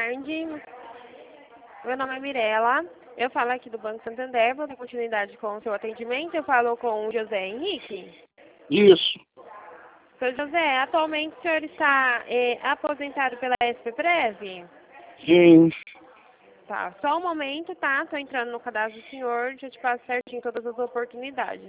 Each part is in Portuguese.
tarde. Meu nome é Mirela. Eu falo aqui do Banco Santander. Vou dar continuidade com o seu atendimento. Eu falo com o José Henrique. Isso. Seu José, atualmente o senhor está aposentado pela SPPrev? Sim. Tá, só um momento, tá? Estou entrando no cadastro do senhor. Deixa eu te passar certinho todas as oportunidades.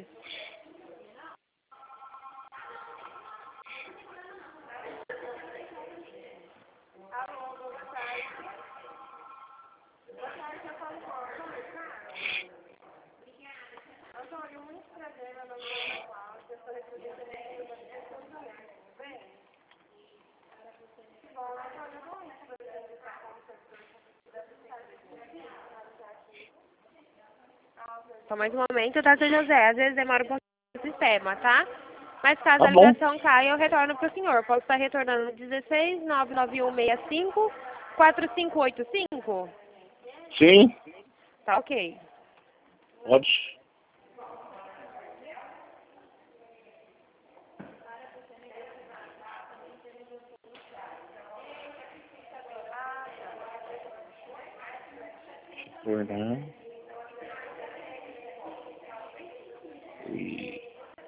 Só mais um momento, tá, seu José? Às vezes demora um pouquinho no sistema, tá? Mas caso Tá a bom. ligação caia, eu retorno para o senhor. Posso estar retornando no 16 99165 4585? Sim. Tá ok. Pode. Retornar. E...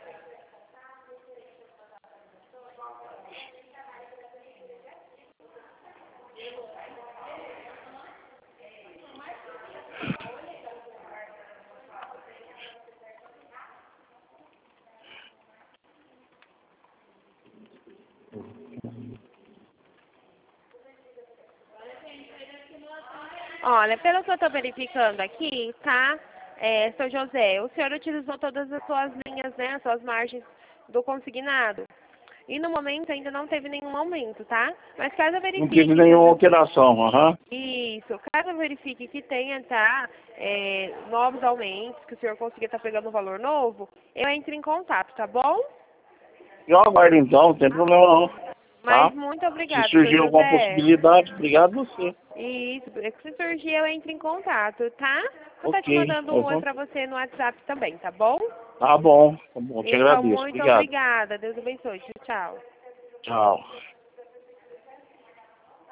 Olha, pelo que eu estou verificando aqui, tá? Seu José, o senhor utilizou todas as suas linhas, né? As suas margens do consignado. E no momento ainda não teve nenhum aumento, tá? Mas caso eu Não verifique tive que nenhuma alteração, aham. isso, caso eu verifique que tenha, tá, novos aumentos, que o senhor consiga estar pegando um valor novo, eu entro em contato, tá bom? Eu aguardo então, não tem problema não. Mas Tá? muito Se obrigado, seu surgir alguma José. possibilidade, obrigado você. Isso, se surgir eu entro em contato, tá? Vou estar te Ok. mandando um oi pra você no WhatsApp também, tá bom? Tá bom. Tá bom. Eu te Então, agradeço. muito Obrigado. obrigada. Deus abençoe. Tchau, tchau. Tchau.